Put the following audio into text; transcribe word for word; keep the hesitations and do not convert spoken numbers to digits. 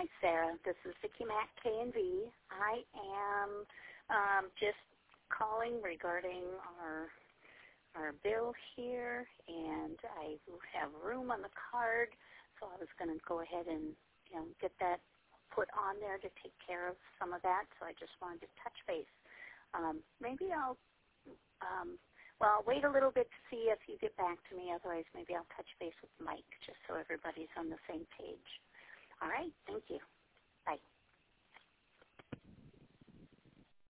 Hi, Sarah. This is Vicki Mack, K and V. I am um, just calling regarding our our bill here, and I have room on the card, so I was going to go ahead and you know get that put on there to take care of some of that. So I just wanted to touch base. Um, maybe I'll um, well I'll wait a little bit to see if you get back to me. Otherwise, maybe I'll touch base with Mike just so everybody's on the same page. All right. Thank you. Bye.